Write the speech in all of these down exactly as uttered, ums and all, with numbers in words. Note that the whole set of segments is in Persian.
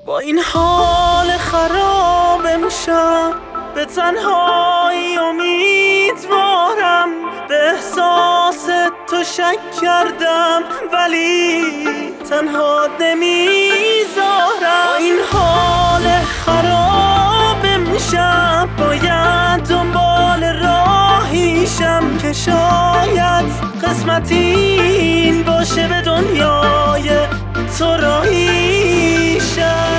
با این حال خراب امشب به تنهایی امیدوارم، به احساس تو شک کردم ولی تنها نمیذارم. با این حال خراب امشب باید دنبال راهیشم که شاید قسمتی این باشه به دنیای تو راهیشم.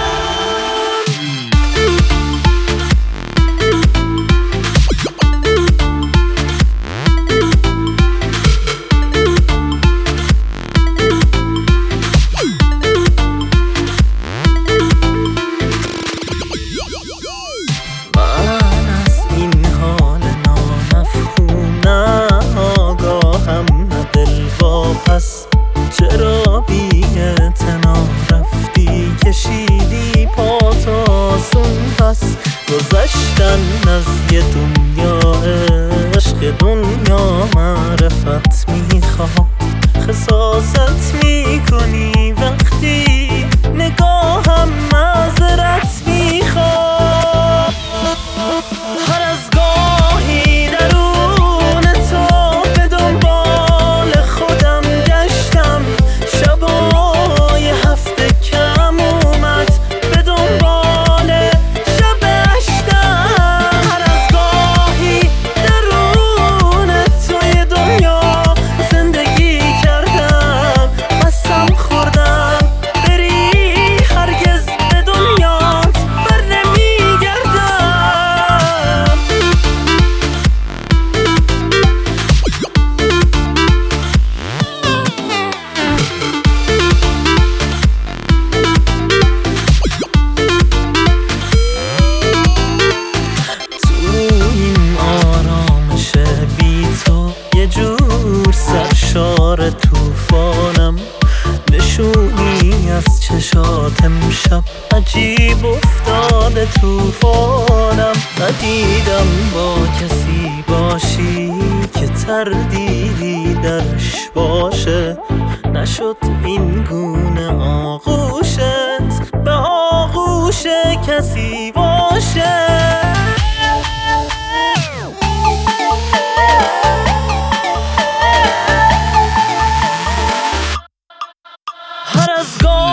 پس چرا بی اعتنا رفتی کشیدی پا تاسون؟ پس گذشتن از یه دنیا عشق، دنیا معرفت میخواد، خساست میکنی وقتی نگاهم معذرت میخواد. هر از گاهی درون تو به دنبال خودم گشتم، شبای هفته کم اومد به دنبال شب اشتم. هر از گاهی درون توی دنیا زندگی کردم، قسم خوردم بری هرگز به دنیات بر نمیگردم. تو این آرامش بی تو یه جور سرشار توفانم، نشونی از چشات امشب عجیب افتاده توفانم. ندیدم با کسی باشی که تردیدی درش باشه، نشد این گونه آغوشت به آغوش کسی باشه. هر از گاه